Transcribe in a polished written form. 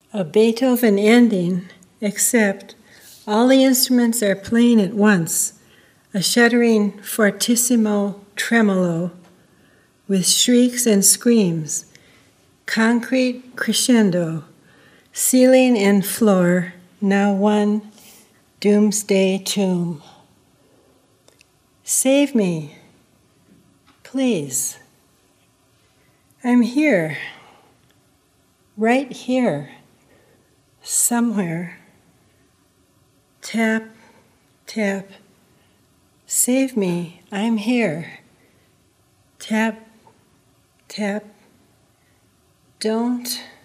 a Beethoven ending, except all the instruments are playing at once, a shuddering fortissimo tremolo with shrieks and screams, concrete crescendo, ceiling and floor, now one doomsday tomb. Save me, please. I'm here, right here, somewhere. Tap, tap. Save me, I'm here. Tap, tap. Don't